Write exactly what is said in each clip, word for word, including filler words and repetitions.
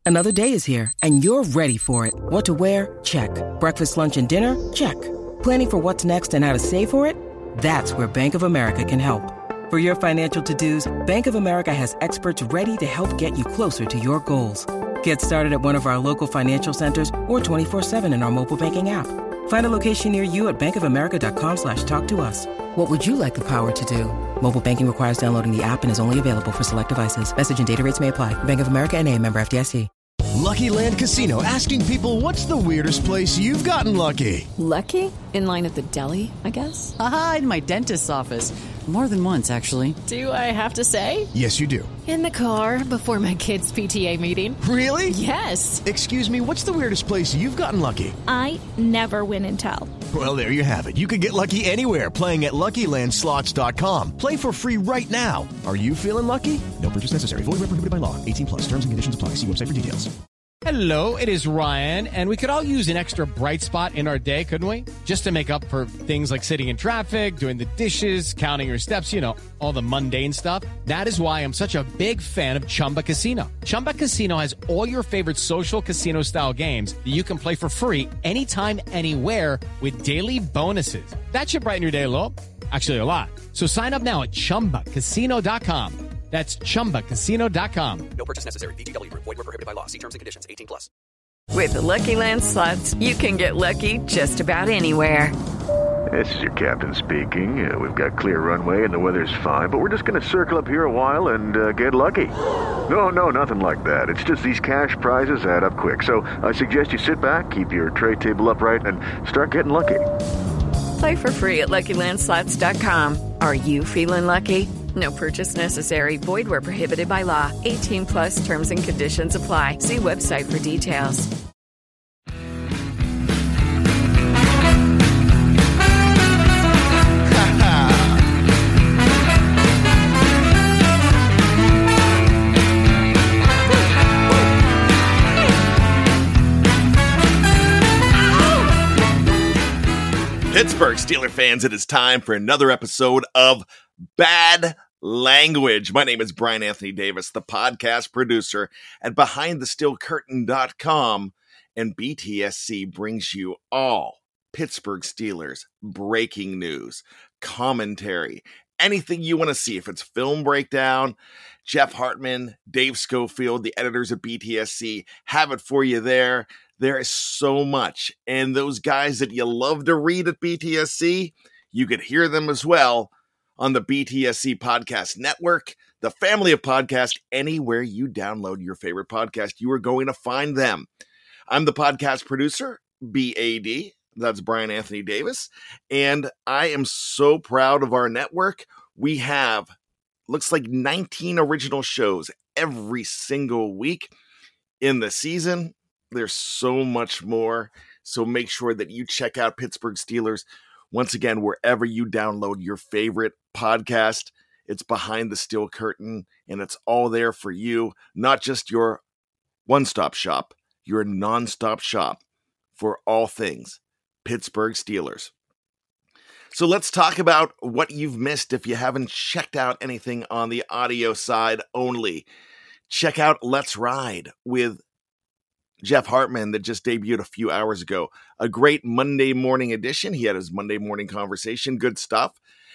Another day is here, and you're ready for it. What to wear? Check. Breakfast, lunch, and dinner? Check. Planning for what's next and how to save for it? That's where Bank of America can help. For your financial to-dos, Bank of America has experts ready to help get you closer to your goals. Get started at one of our local financial centers or twenty-four seven in our mobile banking app. Find a location near you at bankofamerica.com slash talk to us. What would you like the power to do? Mobile banking requires downloading the app and is only available for select devices. Message and data rates may apply. Bank of America N A, member F D I C. Lucky Land Casino, asking people, what's the weirdest place you've gotten lucky? Lucky? In line at the deli, I guess? Aha, in my dentist's office. More than once, actually. Do I have to say? Yes, you do. In the car before my kids' P T A meeting. Really? Yes. Excuse me, what's the weirdest place you've gotten lucky? I never win and tell. Well, there you have it. You can get lucky anywhere, playing at Lucky Land Slots dot com. Play for free right now. Are you feeling lucky? No purchase necessary. Void where prohibited by law. eighteen plus. Terms and conditions apply. See website for details. Hello, it is Ryan, and we could all use an extra bright spot in our day, couldn't we? Just to make up for things like sitting in traffic, doing the dishes, counting your steps, you know, all the mundane stuff. That is why I'm such a big fan of Chumba Casino. Chumba Casino has all your favorite social casino-style games that you can play for free anytime, anywhere with daily bonuses. That should brighten your day a little. Actually, a lot. So sign up now at chumba casino dot com. That's chumba casino dot com. No purchase necessary. V G W. Void were prohibited by law. See terms and conditions. eighteen plus. With the Lucky Land Slots, you can get lucky just about anywhere. This is your captain speaking. Uh, we've got clear runway and the weather's fine, but we're just going to circle up here a while and uh, get lucky. No, no, nothing like that. It's just these cash prizes add up quick. So I suggest you sit back, keep your tray table upright, and start getting lucky. Play for free at Lucky Land Slots dot com. Are you feeling lucky? No purchase necessary. Void where prohibited by law. eighteen plus terms and conditions apply. See website for details. Pittsburgh Steelers fans, it is time for another episode of Bad Language. My name is Brian Anthony Davis, the podcast producer at behind the steel curtain dot com, and B T S C brings you all Pittsburgh Steelers breaking news, commentary, anything you want to see. If it's film breakdown, Jeff Hartman, Dave Schofield, the editors of B T S C have it for you there. There is so much, and those guys that you love to read at B T S C, you could hear them as well on the B T S C Podcast Network, the family of podcasts. Anywhere you download your favorite podcast, you are going to find them. I'm the podcast producer, B A D. That's Brian Anthony Davis, and I am so proud of our network. We have, looks like nineteen original shows every single week in the season. There's so much more, so make sure that you check out Pittsburgh Steelers once again wherever you download your favorite podcast. It's Behind the Steel Curtain, and it's all there for you, not just your one-stop shop, your non-stop shop for all things Pittsburgh Steelers. So let's talk about what you've missed if you haven't checked out anything on the audio side only. Check out Let's Ride with Jeff Hartman that just debuted a few hours ago. A great Monday morning edition. He had his Monday morning conversation. Good stuff.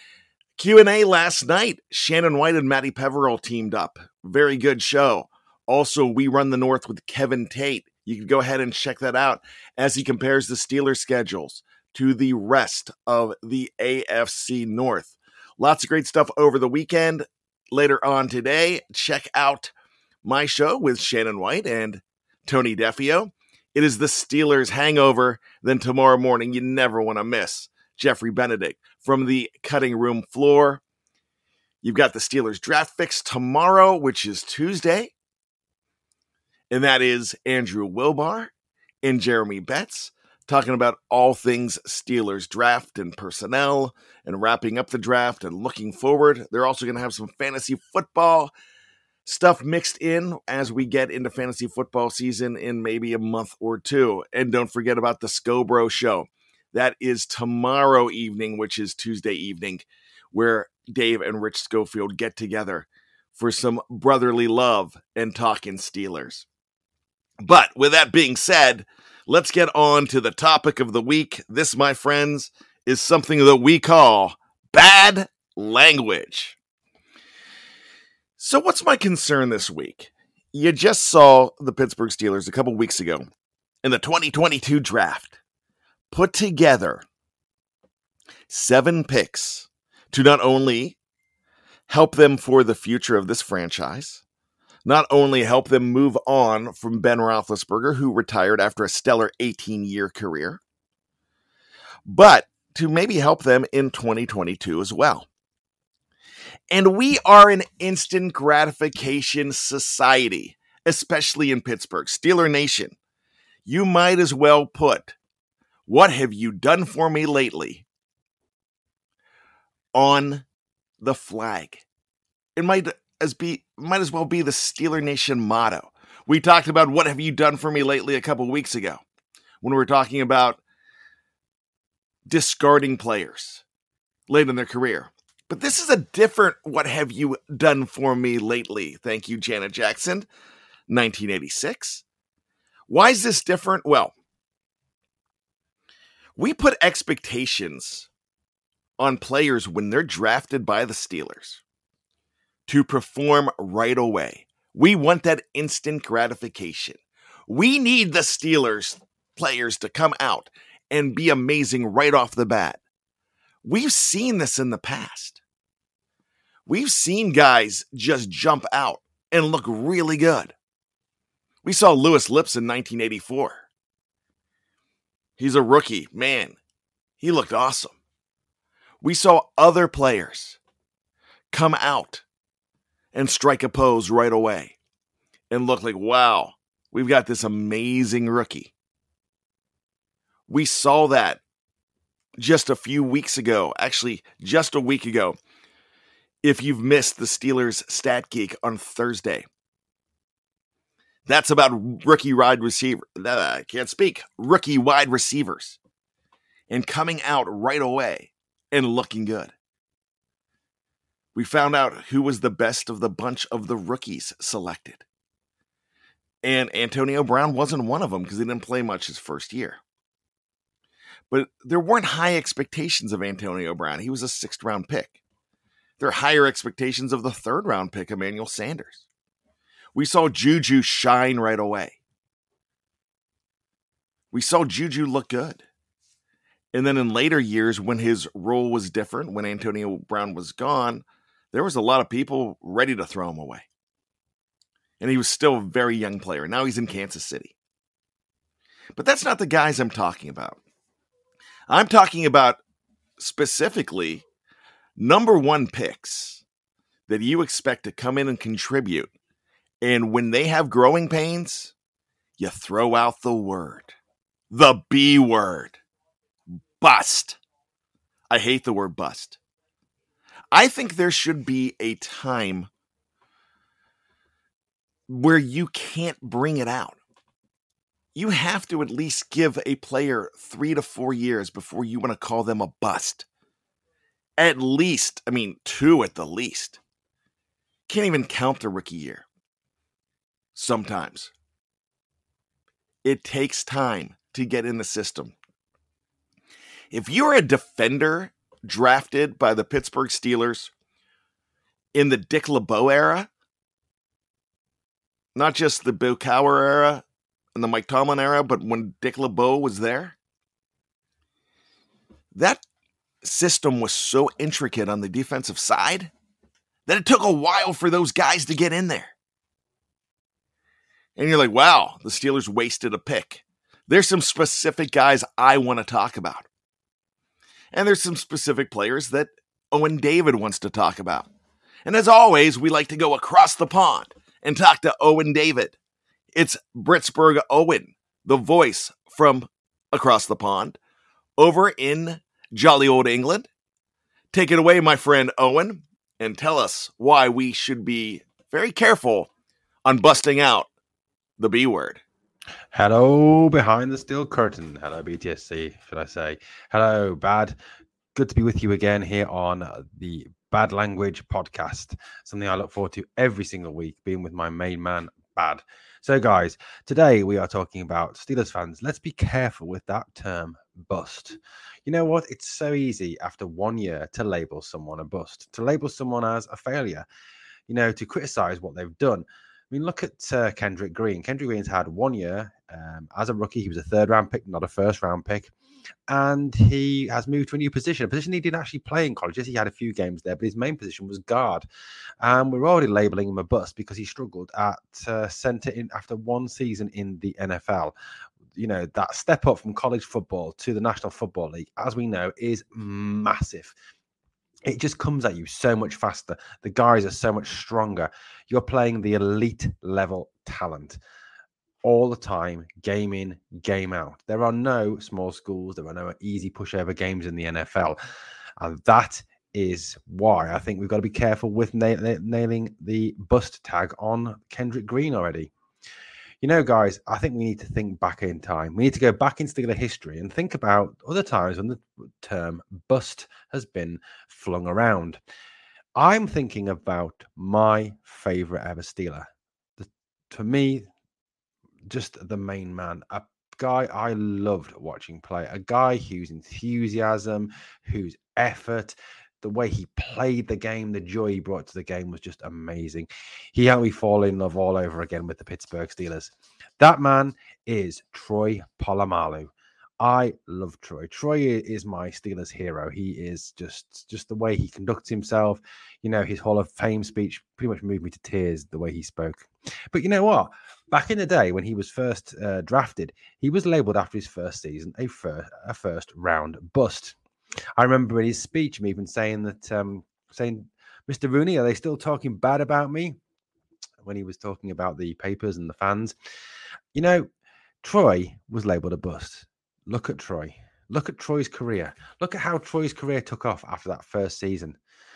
Q and A last night. Shannon White and Matty Peverell teamed up. Very good show. Also, We Run the North with Kevin Tate. You can go ahead and check that out as he compares the Steelers schedules to the rest of the A F C North. Lots of great stuff over the weekend. Later on today, check out my show with Shannon White and Tony Defio. It is the Steelers hangover. Then tomorrow morning, you never want to miss Jeffrey Benedict from the cutting room floor. You've got the Steelers draft fix tomorrow, which is Tuesday. And that is Andrew Wilbar and Jeremy Betts talking about all things Steelers draft and personnel and wrapping up the draft and looking forward. They're also going to have some fantasy football stuff mixed in as we get into fantasy football season in maybe a month or two. And don't forget about the Scobro show. That is tomorrow evening, which is Tuesday evening, where Dave and Rich Schofield get together for some brotherly love and talking Steelers. But with that being said, let's get on to the topic of the week. This, my friends, is something that we call bad language. So what's my concern this week? You just saw the Pittsburgh Steelers a couple weeks ago in the twenty twenty-two draft put together seven picks to not only help them for the future of this franchise, not only help them move on from Ben Roethlisberger, who retired after a stellar eighteen-year career, but to maybe help them in twenty twenty-two as well. And we are an instant gratification society, especially in Pittsburgh. Steeler Nation, you might as well put, "What have you done for me lately?" on the flag. It might as be might as well be the Steeler Nation motto. We talked about "What have you done for me lately" a couple weeks ago when we were talking about discarding players late in their career. But this is a different "What have you done for me lately?" Thank you, Janet Jackson, nineteen eighty-six. Why is this different? Well, we put expectations on players when they're drafted by the Steelers to perform right away. We want that instant gratification. We need the Steelers players to come out and be amazing right off the bat. We've seen this in the past. We've seen guys just jump out and look really good. We saw Lewis Lips in nineteen eighty-four. He's a rookie. Man, he looked awesome. We saw other players come out and strike a pose right away and look like, wow, we've got this amazing rookie. We saw that just a few weeks ago, actually just a week ago. If you've missed the Steelers Stat Geek on Thursday, that's about rookie wide receiver. I can't speak. Rookie wide receivers and coming out right away and looking good. We found out who was the best of the bunch of the rookies selected. And Antonio Brown wasn't one of them because he didn't play much his first year. But there weren't high expectations of Antonio Brown. He was a sixth round pick. There are higher expectations of the third round pick, Emmanuel Sanders. We saw Juju shine right away. We saw Juju look good. And then in later years, when his role was different, when Antonio Brown was gone, there was a lot of people ready to throw him away. And he was still a very young player. Now he's in Kansas City. But that's not the guys I'm talking about. I'm talking about specifically number one picks that you expect to come in and contribute. And when they have growing pains, you throw out the word, the B word, bust. I hate the word bust. I think there should be a time where you can't bring it out. You have to at least give a player three to four years before you want to call them a bust. At least, I mean, two at the least. Can't even count the rookie year. Sometimes. It takes time to get in the system. If you're a defender drafted by the Pittsburgh Steelers in the Dick LeBeau era, not just the Bill Cowher era and the Mike Tomlin era, but when Dick LeBeau was there, that system was so intricate on the defensive side that it took a while for those guys to get in there. And you're like, wow, the Steelers wasted a pick. There's some specific guys I want to talk about. And there's some specific players that Owen David wants to talk about. And as always, we like to go across the pond and talk to Owen David. It's Britsburg Owen, the voice from across the pond, over in jolly old England. Take it away, my friend Owen, and tell us why we should be very careful on busting out the B word. Hello, behind the steel curtain. Hello, B T S C, should I say. Hello, Bad. Good to be with you again here on the Bad Language podcast. Something I look forward to every single week, being with my main man, bad. So, guys, today we are talking about Steelers fans. Let's be careful with that term, bust. You know what? It's so easy after one year to label someone a bust, to label someone as a failure, you know, to criticize what they've done. I mean, look at uh, Kendrick Green. Kendrick Green's had one year um, as a rookie. He was a third round pick, not a first round pick. And he has moved to a new position, a position he didn't actually play in college. Yes, he had a few games there, but his main position was guard. And we're already labeling him a bust because he struggled at uh, center in after one season in the N F L. You know, that step up from college football to the National Football League, as we know, is massive. It just comes at you so much faster. The guys are so much stronger. You're playing the elite level talent all the time, game in, game out. There are no small schools. There are no easy pushover games in the N F L. And that is why I think we've got to be careful with na- nailing the bust tag on Kendrick Green already. You know, guys, I think we need to think back in time. We need to go back into Steeler history and think about other times when the term bust has been flung around. I'm thinking about my favorite ever Steeler. The, for me, just the main man, a guy I loved watching play, a guy whose enthusiasm, whose effort, the way he played the game, the joy he brought to the game was just amazing. He helped me fall in love all over again with the Pittsburgh Steelers. That man is Troy Polamalu. I love Troy. Troy is my Steelers hero. He is just, just the way he conducts himself. You know, his Hall of Fame speech pretty much moved me to tears, the way he spoke. But you know what? Back in the day when he was first uh, drafted, he was labeled after his first season a, fir- a first round bust. I remember in his speech him even saying that, um, saying, Mister Rooney, are they still talking bad about me? When he was talking about the papers and the fans. You know, Troy was labeled a bust. Look at Troy. Look at Troy's career. Look at how Troy's career took off after that first season.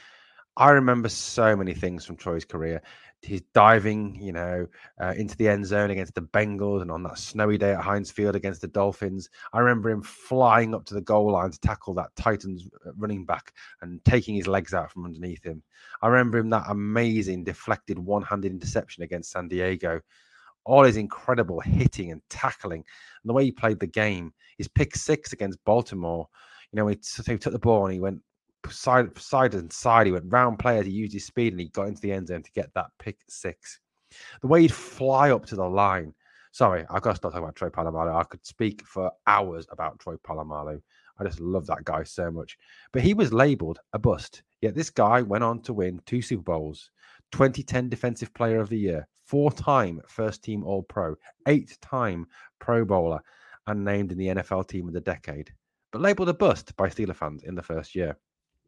I remember so many things from Troy's career. His diving, you know, uh, into the end zone against the Bengals and on that snowy day at Heinz Field against the Dolphins. I remember him flying up to the goal line to tackle that Titans running back and taking his legs out from underneath him. I remember him that amazing deflected one-handed interception against San Diego. All his incredible hitting and tackling and the way he played the game. His pick six against Baltimore, you know, he, t- he took the ball and he went side, side and side. He went round players. He used his speed and he got into the end zone to get that pick six. The way he'd fly up to the line. Sorry, I've got to stop talking about Troy Polamalu. I could speak for hours about Troy Polamalu. I just love that guy so much. But he was labeled a bust. Yet this guy went on to win two Super Bowls, twenty ten Defensive Player of the Year, four-time first-team All-Pro, eight-time Pro Bowler, and named in the N F L Team of the Decade. But labeled a bust by Steeler fans in the first year.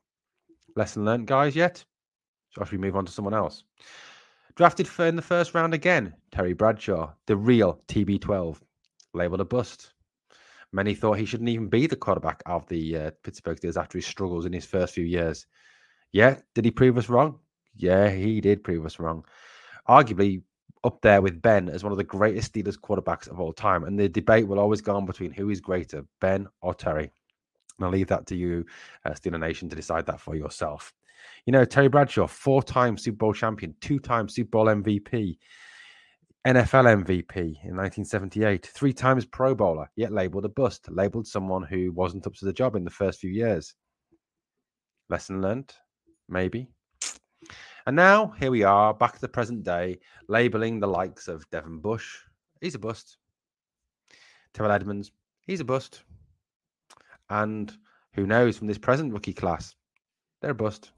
Lesson learned, guys, yet? So should we move on to someone else? Drafted for in the first round again, Terry Bradshaw, the real T B twelve, labeled a bust. Many thought he shouldn't even be the quarterback of the uh, Pittsburgh Steelers after his struggles in his first few years. Yeah, did he prove us wrong? Yeah, he did prove us wrong. Arguably up there with Ben as one of the greatest Steelers quarterbacks of all time. And the debate will always go on between who is greater, Ben or Terry. And I'll leave that to you, uh, Steeler Nation, to decide that for yourself. You know, Terry Bradshaw, four-time Super Bowl champion, two-time Super Bowl M V P, N F L M V P in nineteen seventy-eight, three times Pro Bowler, yet labeled a bust, labeled someone who wasn't up to the job in the first few years. Lesson learned? Maybe. And now, here we are, back to the present day, labeling the likes of Devin Bush. He's a bust. Terrell Edmonds. He's a bust. And who knows, from this present rookie class, they're a bust.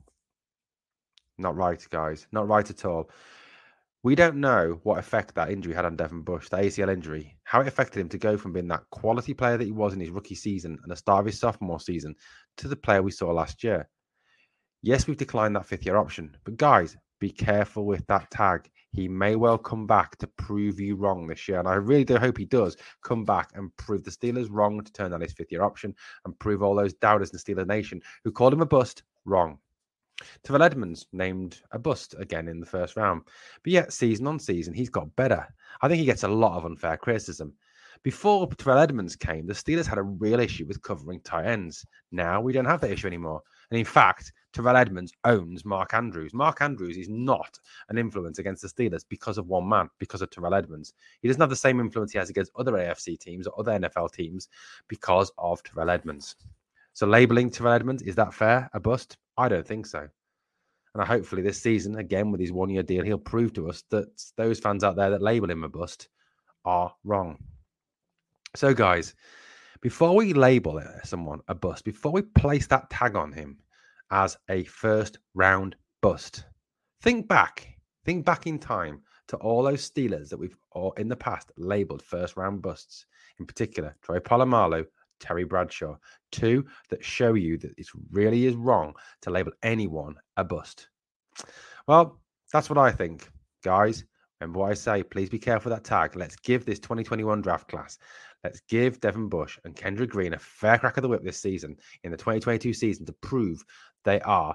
Not right, guys. Not right at all. We don't know what effect that injury had on Devin Bush, that A C L injury, how it affected him to go from being that quality player that he was in his rookie season and the start of his sophomore season to the player we saw last year. Yes, we've declined that fifth-year option, but guys, be careful with that tag. He may well come back to prove you wrong this year, and I really do hope he does come back and prove the Steelers wrong to turn down his fifth-year option and prove all those doubters in the Steelers Nation who called him a bust wrong. Terrell Edmonds named a bust again in the first round, but yet season on season, he's got better. I think he gets a lot of unfair criticism. Before Terrell Edmonds came, the Steelers had a real issue with covering tight ends. Now we don't have that issue anymore. And in fact, Terrell Edmonds owns Mark Andrews. Mark Andrews is not an influence against the Steelers because of one man, because of Terrell Edmonds. He doesn't have the same influence he has against other A F C teams or other N F L teams because of Terrell Edmonds. So labeling Terrell Edmonds, is that fair? A bust? I don't think so. And hopefully this season, again, with his one-year deal, he'll prove to us that those fans out there that label him a bust are wrong. So, guys, before we label someone a bust, before we place that tag on him as a first-round bust, think back. Think back in time to all those Steelers that we've all in the past labeled first-round busts. In particular, Troy Polamalu, Terry Bradshaw, two that show you that it really is wrong to label anyone a bust. Well, that's what I think, guys. Remember what I say, please be careful with that tag. Let's give this twenty twenty-one draft class, let's give Devin Bush and Kendrick Green a fair crack of the whip this season, in the twenty twenty-two season, to prove they are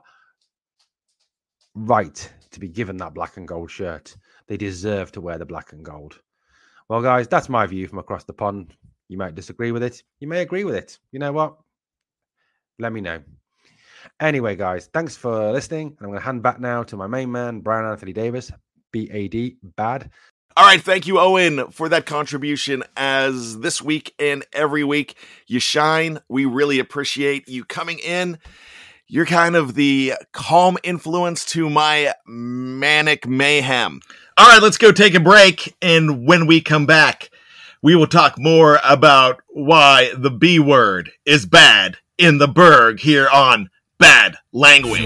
right to be given that black and gold shirt. They deserve to wear the black and gold. Well, guys, that's my view from across the pond. You might disagree with it. You may agree with it. You know what? Let me know. Anyway, guys, thanks for listening. And I'm going to hand back now to my main man, Brian Anthony Davis, B A D, bad. All right, thank you, Owen, for that contribution. As this week and every week, you shine. We really appreciate you coming in. You're kind of the calm influence to my manic mayhem. All right, let's go take a break. And when we come back, we will talk more about why the B word is bad in the Berg here on Bad Language.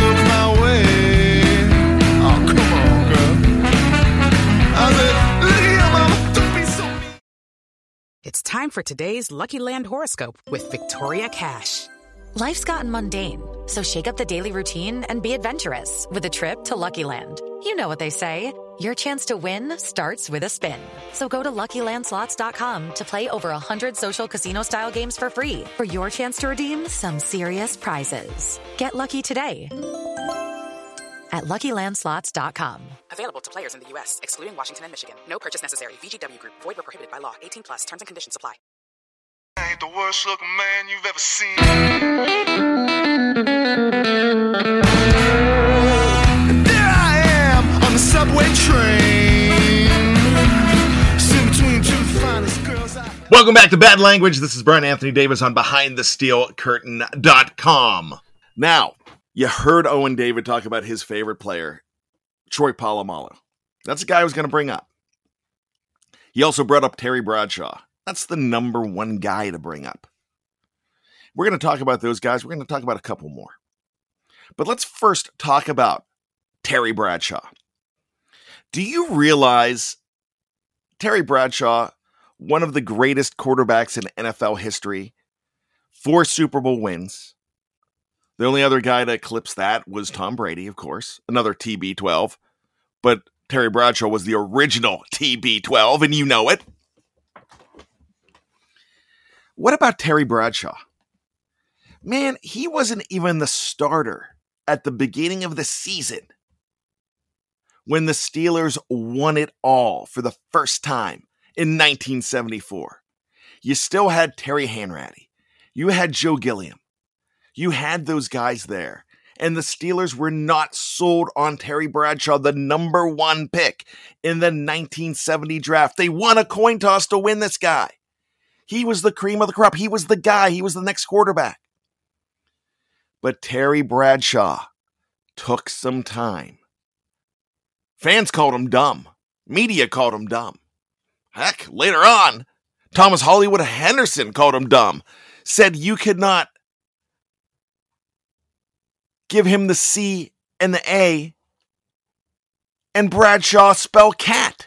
It's time for today's Lucky Land horoscope with Victoria Cash. Life's gotten mundane, so shake up the daily routine and be adventurous with a trip to Lucky Land. You know what they say. Your chance to win starts with a spin. So go to Lucky Land Slots dot com to play over one hundred social casino-style games for free for your chance to redeem some serious prizes. Get lucky today at Lucky Land Slots dot com. Available to players in the U S, excluding Washington and Michigan. No purchase necessary. V G W Group. Void where prohibited by law. eighteen plus. Terms and conditions apply. I ain't the worst looking man you've ever seen. And there I am on the subway train, sitting between two finest girls. I- Welcome back to Bad Language. This is Brian Anthony Davis on behind the steel curtain dot com. Now, you heard Owen David talk about his favorite player, Troy Polamalu. That's the guy I was going to bring up. He also brought up Terry Bradshaw. That's the number one guy to bring up. We're going to talk about those guys. We're going to talk about a couple more. But let's first talk about Terry Bradshaw. Do you realize Terry Bradshaw, one of the greatest quarterbacks in N F L history, four Super Bowl wins? The only other guy to eclipse that was Tom Brady, of course, another T B twelve. But Terry Bradshaw was the original T B twelve, and you know it. What about Terry Bradshaw? Man, he wasn't even the starter at the beginning of the season when the Steelers won it all for the first time in nineteen seventy-four. You still had Terry Hanratty. You had Joe Gilliam. You had those guys there. And the Steelers were not sold on Terry Bradshaw, the number one pick in the nineteen seventy draft. They won a coin toss to win this guy. He was the cream of the crop. He was the guy. He was the next quarterback. But Terry Bradshaw took some time. Fans called him dumb. Media called him dumb. Heck, later on, Thomas Hollywood Henderson called him dumb. Said you could not give him the C and the A and Bradshaw spell cat.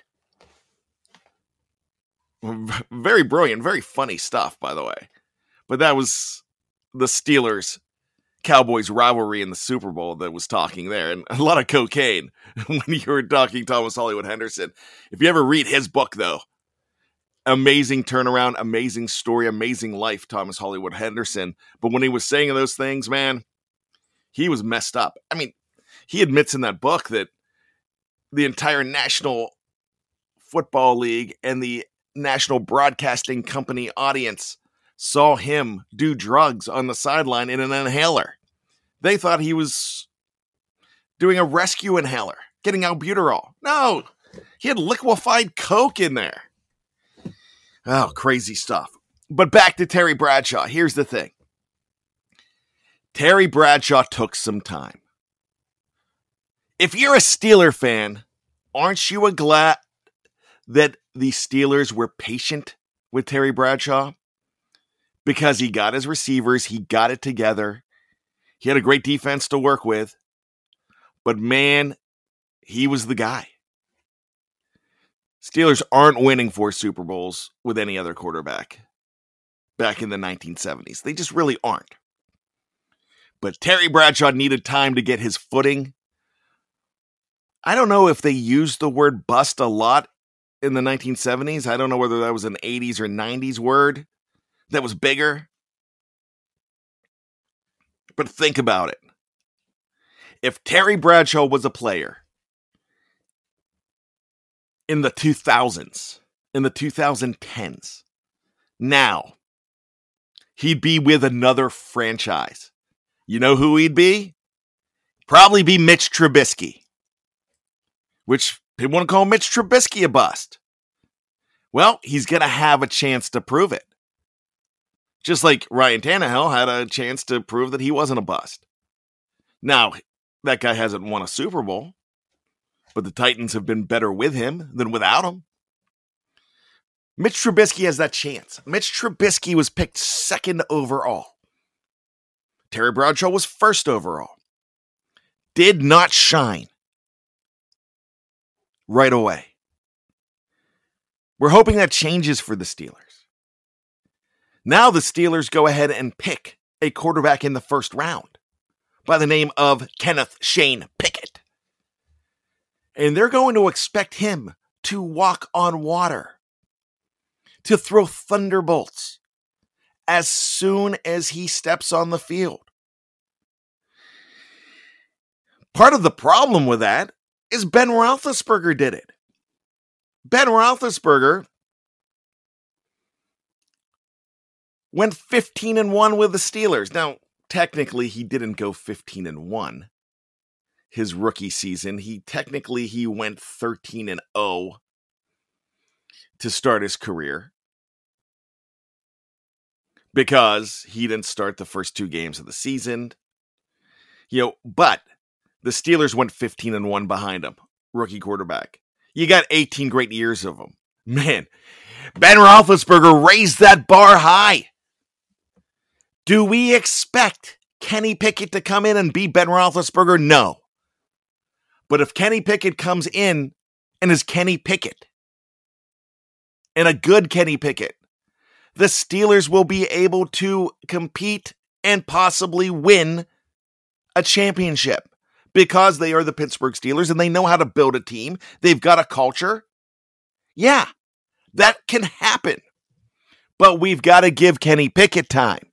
Very brilliant, very funny stuff, by the way. But that was the Steelers Cowboys rivalry in the Super Bowl that was talking there, and a lot of cocaine when you were talking Thomas Hollywood Henderson. If you ever read his book, though, amazing turnaround, amazing story, amazing life, Thomas Hollywood Henderson. But when he was saying those things, man, he was messed up. I mean, he admits in that book that the entire National Football League and the National Broadcasting Company audience saw him do drugs on the sideline in an inhaler. They thought he was doing a rescue inhaler, getting albuterol. No, he had liquefied Coke in there. Oh, crazy stuff. But back to Terry Bradshaw. Here's the thing. Terry Bradshaw took some time. If you're a Steeler fan, aren't you glad that the Steelers were patient with Terry Bradshaw? Because he got his receivers, he got it together. He had a great defense to work with. But man, he was the guy. Steelers aren't winning four Super Bowls with any other quarterback back in the nineteen seventies. They just really aren't. But Terry Bradshaw needed time to get his footing. I don't know if they used the word bust a lot in the nineteen seventies. I don't know whether that was an eighties or nineties word that was bigger. But think about it. If Terry Bradshaw was a player in the two thousands, in the twenty tens, now he'd be with another franchise. You know who he'd be? Probably be Mitch Trubisky. Which people want to call Mitch Trubisky a bust. Well, he's going to have a chance to prove it. Just like Ryan Tannehill had a chance to prove that he wasn't a bust. Now, that guy hasn't won a Super Bowl, but the Titans have been better with him than without him. Mitch Trubisky has that chance. Mitch Trubisky was picked second overall. Terry Bradshaw was first overall. Did not shine right away. We're hoping that changes for the Steelers. Now the Steelers go ahead and pick a quarterback in the first round by the name of Kenneth Shane Pickett. And they're going to expect him to walk on water, to throw thunderbolts as soon as he steps on the field. Part of the problem with that is Ben Roethlisberger did it. Ben Roethlisberger went fifteen and one with the Steelers. Now, technically, he didn't go fifteen and one his rookie season. He technically he went thirteen and oh to start his career because he didn't start the first two games of the season. You know, but the Steelers went fifteen and one behind him, rookie quarterback. You got eighteen great years of him. Man, Ben Roethlisberger raised that bar high. Do we expect Kenny Pickett to come in and be Ben Roethlisberger? No. But if Kenny Pickett comes in and is Kenny Pickett, and a good Kenny Pickett, the Steelers will be able to compete and possibly win a championship because they are the Pittsburgh Steelers and they know how to build a team. They've got a culture. Yeah, that can happen. But we've got to give Kenny Pickett time.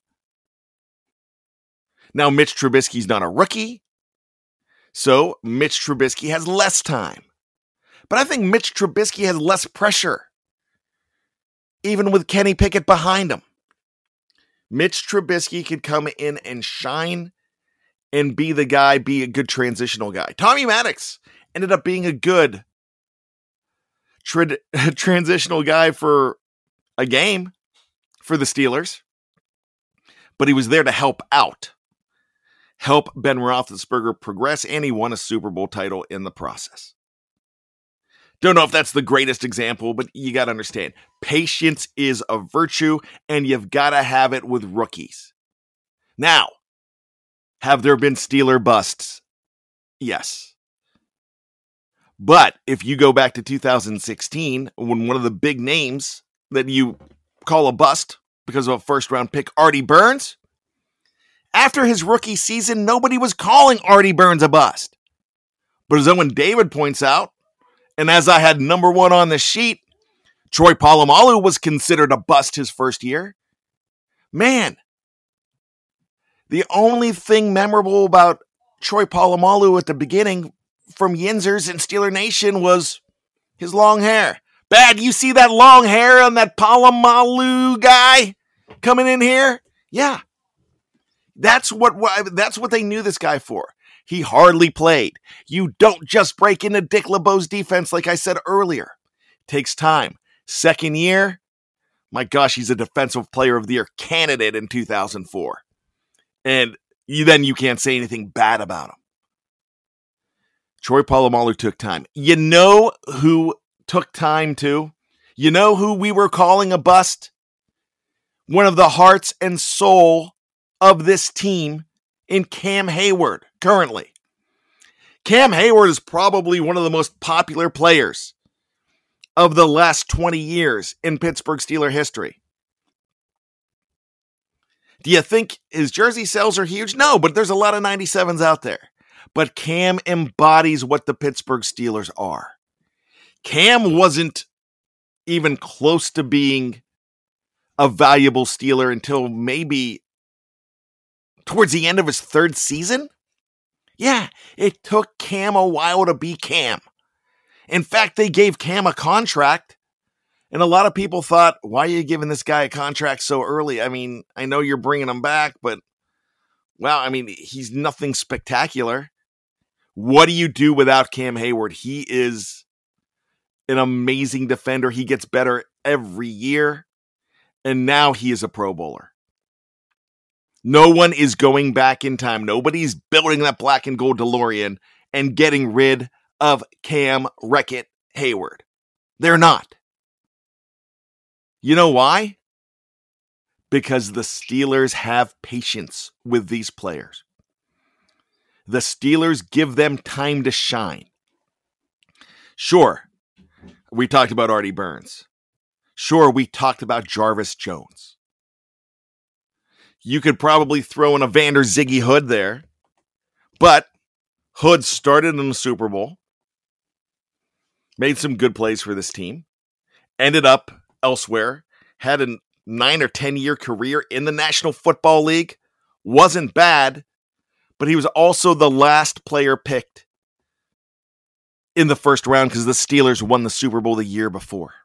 Now, Mitch Trubisky's not a rookie, so Mitch Trubisky has less time. But I think Mitch Trubisky has less pressure, even with Kenny Pickett behind him. Mitch Trubisky could come in and shine and be the guy, be a good transitional guy. Tommy Maddox ended up being a good tra- transitional guy for a game for the Steelers, but he was there to help out. Help Ben Roethlisberger progress, and he won a Super Bowl title in the process. Don't know if that's the greatest example, but you got to understand, patience is a virtue, and you've got to have it with rookies. Now, have there been Steeler busts? Yes. But if you go back to two thousand sixteen, when one of the big names that you call a bust because of a first-round pick, Artie Burns, after his rookie season, nobody was calling Artie Burns a bust. But as Owen David points out, and as I had number one on the sheet, Troy Polamalu was considered a bust his first year. Man, the only thing memorable about Troy Polamalu at the beginning from Yinzers and Steeler Nation was his long hair. Bad, you see that long hair on that Polamalu guy coming in here? Yeah. That's what that's what they knew this guy for. He hardly played. You don't just break into Dick LeBeau's defense like I said earlier. It takes time. Second year, my gosh, he's a defensive player of the year candidate in two thousand four. And you, then you can't say anything bad about him. Troy Polamalu took time. You know who took time too? You know who we were calling a bust? One of the hearts and soul of this team in Cam Hayward currently. Cam Hayward is probably one of the most popular players of the last twenty years in Pittsburgh Steelers history. Do you think his jersey sales are huge? No, but there's a lot of ninety-sevens out there. But Cam embodies what the Pittsburgh Steelers are. Cam wasn't even close to being a valuable Steeler until maybe towards the end of his third season. Yeah, it took Cam a while to be Cam. In fact, they gave Cam a contract, and a lot of people thought, why are you giving this guy a contract so early? I mean, I know you're bringing him back, but, well, I mean, he's nothing spectacular. What do you do without Cam Hayward? He is an amazing defender. He gets better every year, and now he is a Pro Bowler. No one is going back in time. Nobody's building that black and gold DeLorean and getting rid of Cam Wreck-It Hayward. They're not. You know why? Because the Steelers have patience with these players. The Steelers give them time to shine. Sure, we talked about Artie Burns. Sure, we talked about Jarvis Jones. You could probably throw in a Vander Ziggy Hood there, but Hood started in the Super Bowl, made some good plays for this team, ended up elsewhere, had a nine or ten year career in the National Football League, wasn't bad, but he was also the last player picked in the first round because the Steelers won the Super Bowl the year before.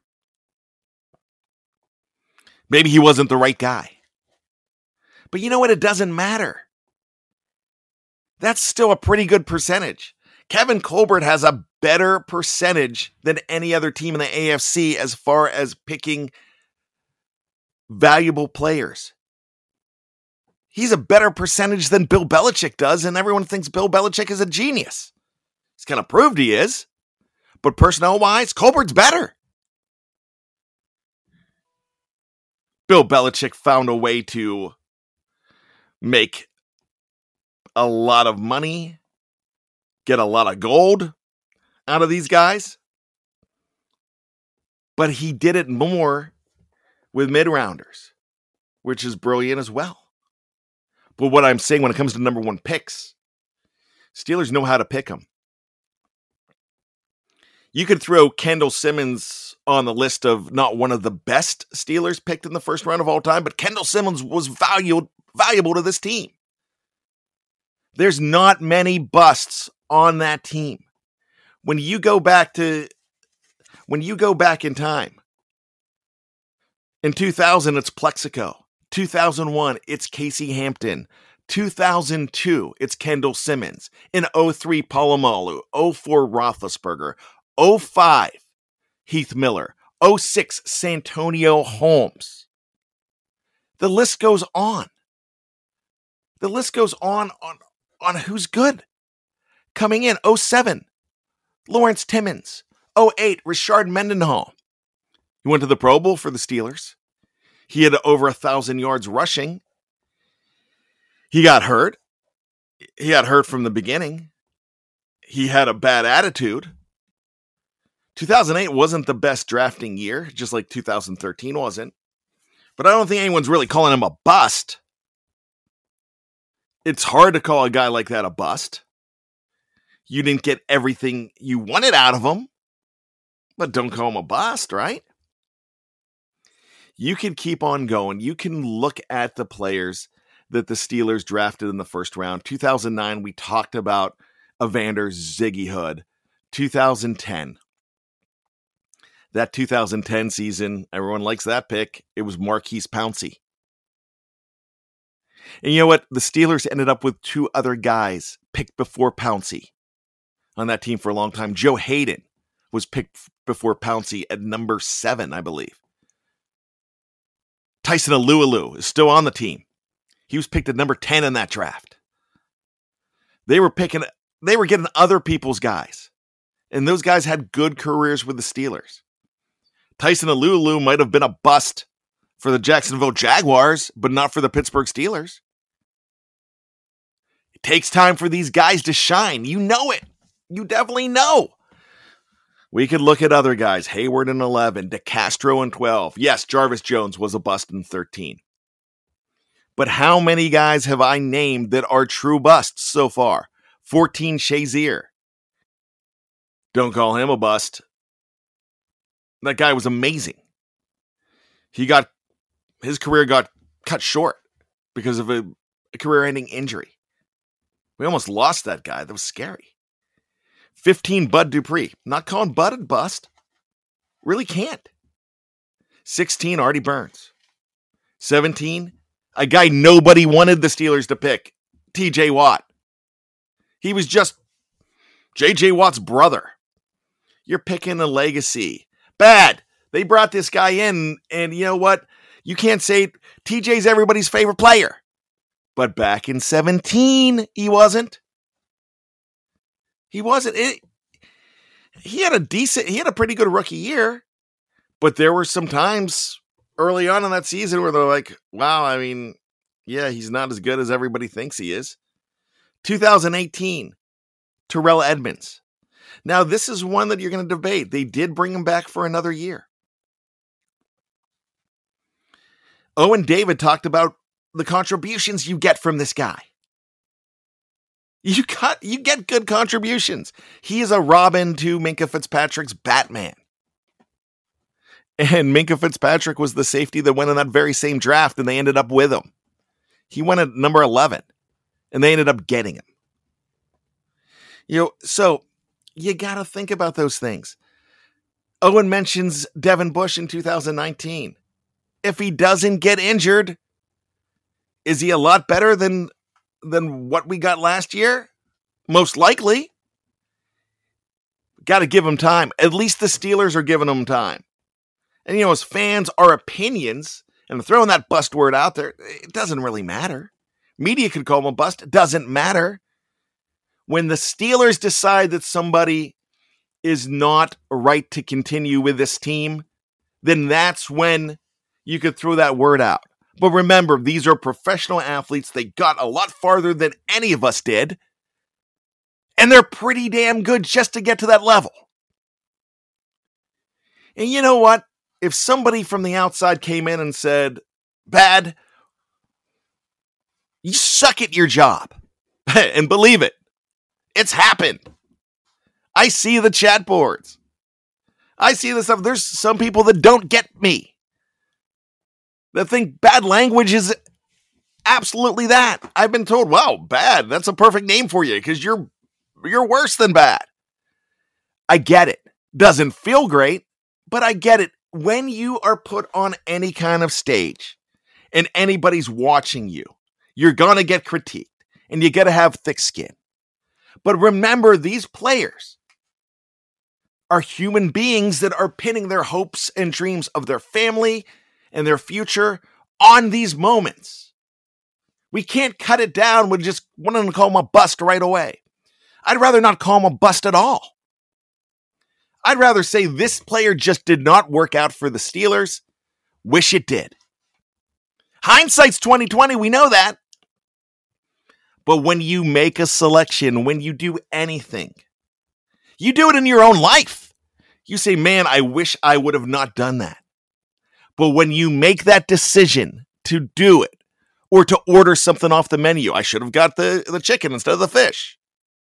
Maybe he wasn't the right guy. But you know what? It doesn't matter. That's still a pretty good percentage. Kevin Colbert has a better percentage than any other team in the A F C as far as picking valuable players. He's a better percentage than Bill Belichick does, and everyone thinks Bill Belichick is a genius. He's kind of proved he is. But personnel-wise, Colbert's better. Bill Belichick found a way to make a lot of money, get a lot of gold out of these guys. But he did it more with mid-rounders, which is brilliant as well. But what I'm saying when it comes to number one picks, Steelers know how to pick them. You could throw Kendall Simmons on the list of not one of the best Steelers picked in the first round of all time, but Kendall Simmons was valued, valuable to this team. There's not many busts on that team. When you go back to, when you go back in time, in two thousand, it's Plexico. two thousand one, it's Casey Hampton. two thousand two, it's Kendall Simmons. In oh three, Polamalu. oh four, Roethlisberger. oh five, Heath Miller. oh six, Santonio Holmes. The list goes on. The list goes on on, on who's good. Coming in, oh seven, Lawrence Timmons. oh eight, Rashard Mendenhall. He went to the Pro Bowl for the Steelers. He had over a thousand yards rushing. He got hurt. He got hurt from the beginning. He had a bad attitude. two thousand eight wasn't the best drafting year, just like two thousand thirteen wasn't. But I don't think anyone's really calling him a bust. It's hard to call a guy like that a bust. You didn't get everything you wanted out of him, but don't call him a bust, right? You can keep on going. You can look at the players that the Steelers drafted in the first round. two thousand nine, we talked about Evander Ziggy Hood. two thousand ten. That two thousand ten season, everyone likes that pick. It was Marquise Pouncey. And you know what? The Steelers ended up with two other guys picked before Pouncey on that team for a long time. Joe Hayden was picked before Pouncey at number seven, I believe. Tyson Alualu is still on the team. He was picked at number ten in that draft. They were picking, they were getting other people's guys. And those guys had good careers with the Steelers. Tyson Alualu might have been a bust for the Jacksonville Jaguars, but not for the Pittsburgh Steelers. It takes time for these guys to shine. You know it. You definitely know. We could look at other guys. Hayward in eleven, DeCastro in twelve. Yes, Jarvis Jones was a bust in thirteen. But how many guys have I named that are true busts so far? fourteen, Shazier. Don't call him a bust. That guy was amazing. He got, his career got cut short because of a, a career-ending injury. We almost lost that guy. That was scary. fifteen, Bud Dupree. Not calling Bud a bust. Really can't. sixteen, Artie Burns. seventeen, a guy nobody wanted the Steelers to pick, T J Watt. He was just J J Watt's brother. You're picking a legacy. Bad. They brought this guy in, and you know what? You can't say T J's everybody's favorite player. But back in seventeen, he wasn't. He wasn't. It, he had a decent, he had a pretty good rookie year. But there were some times early on in that season where they're like, wow, I mean, yeah, he's not as good as everybody thinks he is. two thousand eighteen, Terrell Edmonds. Now, this is one that you're going to debate. They did bring him back for another year. Owen David talked about the contributions you get from this guy. You got, you get good contributions. He is a Robin to Minkah Fitzpatrick's Batman. And Minkah Fitzpatrick was the safety that went in that very same draft, and they ended up with him. He went at number eleven, and they ended up getting him. You know, so you got to think about those things. Owen mentions Devin Bush in two thousand nineteen. If he doesn't get injured, is he a lot better than, than what we got last year? Most likely. Got to give him time. At least the Steelers are giving him time. And, you know, as fans, our opinions, and throwing that bust word out there, it doesn't really matter. Media could call him a bust. It doesn't matter. When the Steelers decide that somebody is not right to continue with this team, then that's when you could throw that word out. But remember, these are professional athletes. They got a lot farther than any of us did. And they're pretty damn good just to get to that level. And you know what? If somebody from the outside came in and said, bad, you suck at your job. And believe it. It's happened. I see the chat boards. I see the stuff. There's some people that don't get me. That think bad language is absolutely that. I've been told, wow, bad. That's a perfect name for you because you're you're worse than bad. I get it. Doesn't feel great, but I get it. When you are put on any kind of stage and anybody's watching you, you're going to get critiqued and you got to have thick skin. But remember, these players are human beings that are pinning their hopes and dreams of their family and their future on these moments. We can't cut it down with just wanting to call him a bust right away. I'd rather not call him a bust at all. I'd rather say this player just did not work out for the Steelers. Wish it did. Hindsight's twenty twenty, we know that. But when you make a selection, when you do anything, you do it in your own life. You say, man, I wish I would have not done that. But when you make that decision to do it or to order something off the menu, I should have got the, the chicken instead of the fish.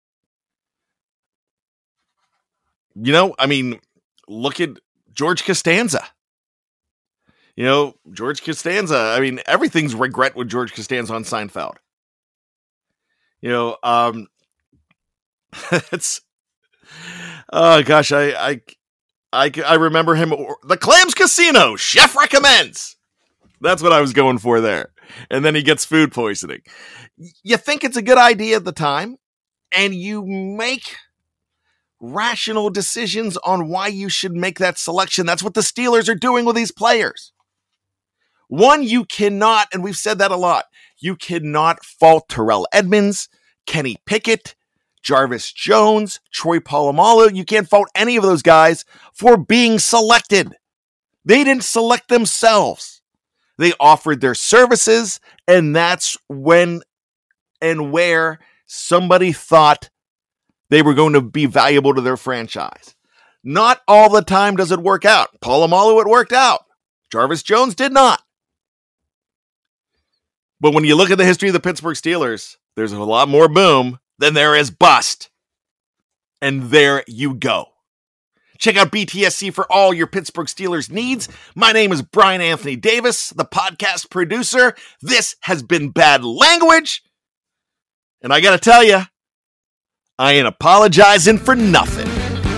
You know, I mean, look at George Costanza. You know, George Costanza, I mean, everything's regret with George Costanza on Seinfeld. You know, um, it's, oh gosh, I, I, I, I remember him, the Clams Casino, chef recommends. That's what I was going for there. and then he gets food poisoning. You think it's a good idea at the time, and you make rational decisions on why you should make that selection. That's what the Steelers are doing with these players. One, you cannot, and we've said that a lot, you cannot fault Terrell Edmonds, Kenny Pickett, Jarvis Jones, Troy Polamalu. You can't fault any of those guys for being selected. They didn't select themselves. They offered their services, and that's when and where somebody thought they were going to be valuable to their franchise. Not all the time does it work out. Polamalu, it worked out. Jarvis Jones did not. But when you look at the history of the Pittsburgh Steelers, there's a lot more boom than there is bust. And there you go. Check out B T S C for all your Pittsburgh Steelers needs. My name is Brian Anthony Davis, the podcast producer. This has been Bad Language. And I got to tell you, I ain't apologizing for nothing.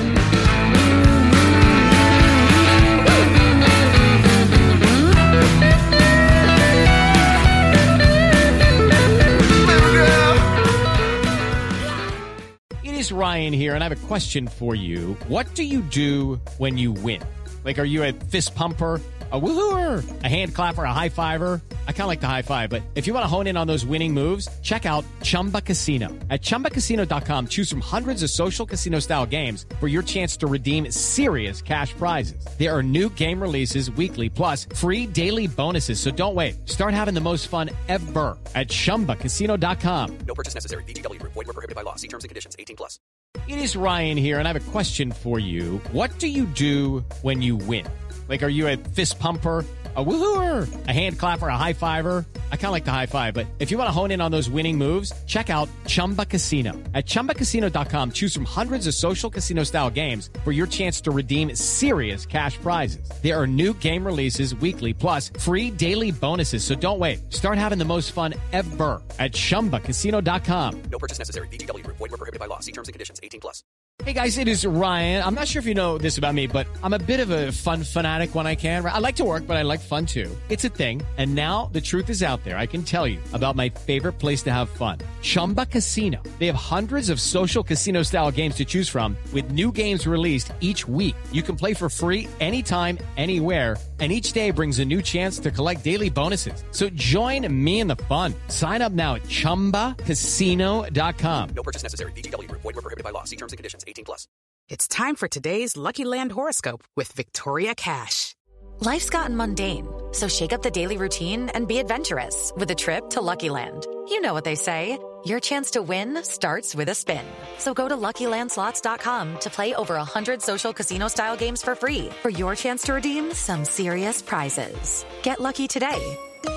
It is Ryan here, and I have a question for you. What do you do when you win? Like, are you a fist pumper, a woohooer, a hand clapper, a high fiver? I kind of like the high five, but if you want to hone in on those winning moves, check out Chumba Casino. At chumba casino dot com, choose from hundreds of social casino-style games for your chance to redeem serious cash prizes. There are new game releases weekly, plus free daily bonuses. So don't wait. Start having the most fun ever at chumba casino dot com. No purchase necessary. V G W Group. Void where prohibited by law. See terms and conditions. eighteen plus. It is Ryan here, and I have a question for you. What do you do when you win? Like, are you a fist pumper, a woohooer, a hand clapper, a high fiver? I kind of like the high five, but if you want to hone in on those winning moves, check out Chumba Casino. At chumba casino dot com, choose from hundreds of social casino-style games for your chance to redeem serious cash prizes. There are new game releases weekly, plus free daily bonuses. So don't wait. Start having the most fun ever at chumba casino dot com. No purchase necessary. V G W Group. Void where prohibited by law. See terms and conditions. eighteen plus. Hey guys, it is Ryan. I'm not sure if you know this about me, but I'm a bit of a fun fanatic when I can. I like to work, but I like fun too. It's a thing. And now the truth is out there. I can tell you about my favorite place to have fun. Chumba Casino. They have hundreds of social casino style games to choose from with new games released each week. You can play for free anytime, anywhere. And each day brings a new chance to collect daily bonuses. So join me in the fun. Sign up now at chumba casino dot com. No purchase necessary. V G W Group. Void where prohibited by law. See terms and conditions. eighteen plus. It's time for today's Lucky Land horoscope with Victoria Cash. Life's gotten mundane, so shake up the daily routine and be adventurous with a trip to Lucky Land. You know what they say. Your chance to win starts with a spin. So go to lucky land slots dot com to play over one hundred social casino-style games for free for your chance to redeem some serious prizes. Get lucky today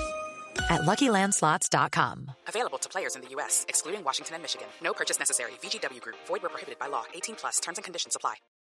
at lucky land slots dot com. Available to players in the U S, excluding Washington and Michigan. No purchase necessary. V G W Group. Void where prohibited by law. eighteen plus. Terms and conditions apply.